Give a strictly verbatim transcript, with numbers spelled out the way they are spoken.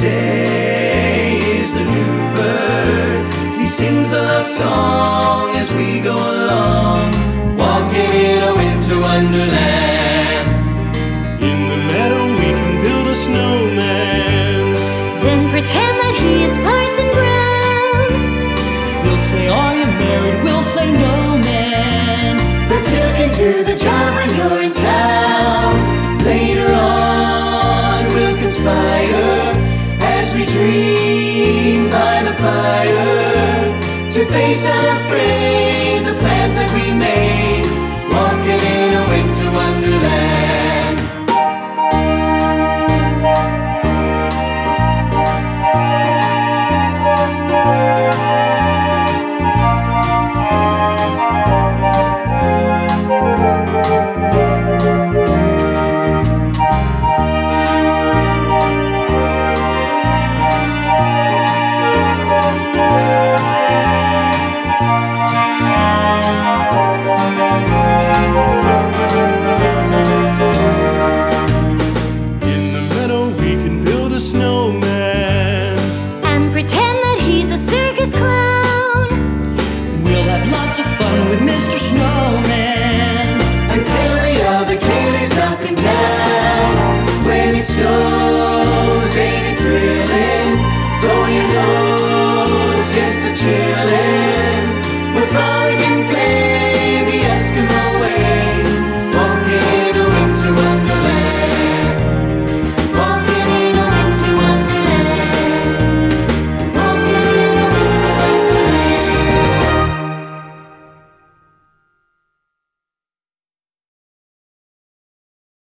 day is the new bird. He sings a love song as we go along, walking in a winter wonderland. In the meadow we can build a snowman, then pretend that he is Parson Brown. We'll say, are you married? We'll say, no, man. But you can do the job when you're in town. Later on we'll conspire as we dream by the fire, to face unafraid the plans that we made, walking in a winter wonderland. snowman and pretend that he's a circus clown. We'll have lots of fun with Mister Snow.